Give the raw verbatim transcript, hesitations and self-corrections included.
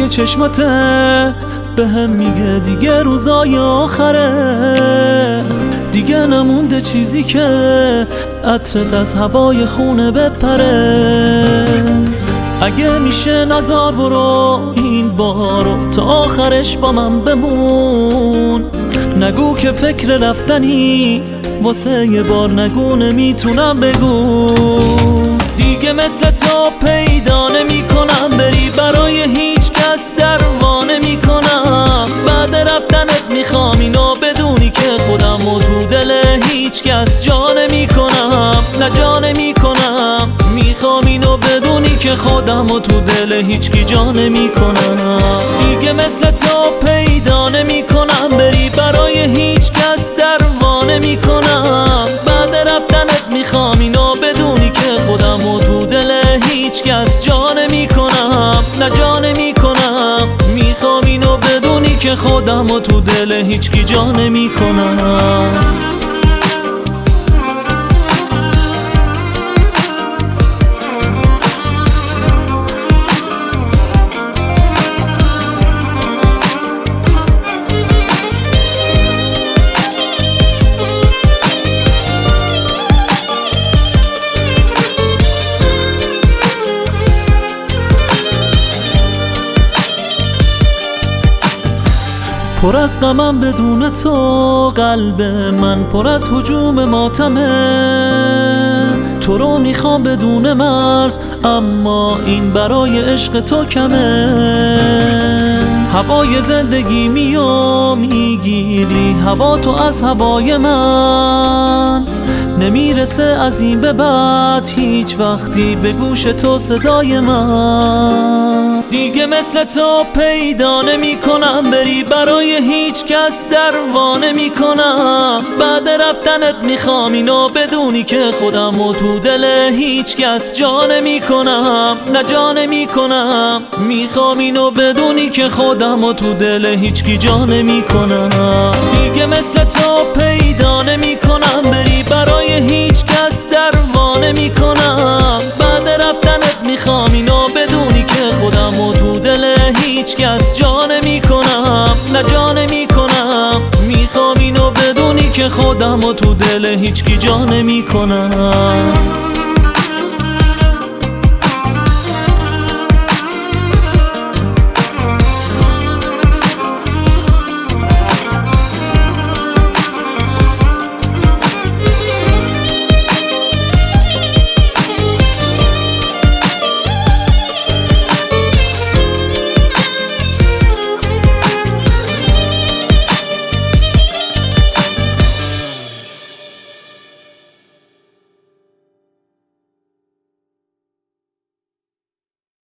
چشماته به هم میگه دیگه روزای آخره، دیگه نمونده چیزی که عطرت از هوای خونه بپره. اگه میشه نزار برو این بارو تا آخرش با من بمون، نگو که فکر رفتنی واسه یه بار نگو نمیتونم بگو. دیگه مثل تو پیدا نمی کنم بری برای هیچ کس دروا نمی کنم. بعد رفتنت میخوام اینو بدونی که خودم و تو دل هیچ کس جا نمی کنم، نه جا نمی کنم. میخوام اینو بدونی که خودم و تو دل هیچ کی جا نمی کنم. دیگه مثل تو پیدا نمی کنم بری برای هیچ کس دروا نمی کنم. بعد رفتنت میخوام اینو بدونی که خودم و تو دل هیچ کس جا نمی کنم، نه جا نمی کنم. میخوام اینو بدونی که خودم و تو دل هیچ کی جا نمی کنم. پر از غمم بدون تو، قلب من پر از هجوم ماتمه. تو رو میخوام بدون مرز اما این برای عشق تو کمه. هوای زندگی میو میگیری هوا تو از هوای من، نمیرسه از این به بعد هیچ وقتی به گوش تو صدای من. دیگه مثل تو پیدا نمی کنم بری برای هیچ کس دروا نمی کنم. بعد رفتنت میخوام اینو بدونی که خودم و تو دل هیچ کس جا نمی کنم، نه جا نمی کنم. میخوام اینو بدونی که خودم و تو دل هیچ کی جا نمی کنم. دیگه مثل تو پیدا نمی کنم بری برای هیچ کس دروا نمی کنم. بعد رفتنت میخوام اینو بدونی که خودم و تو دل هیچ کس جا نمی کنم، نه جا نمی کنم. میخوام اینو بدونی که خودم و تو دل هیچ کی جا نمی کنم.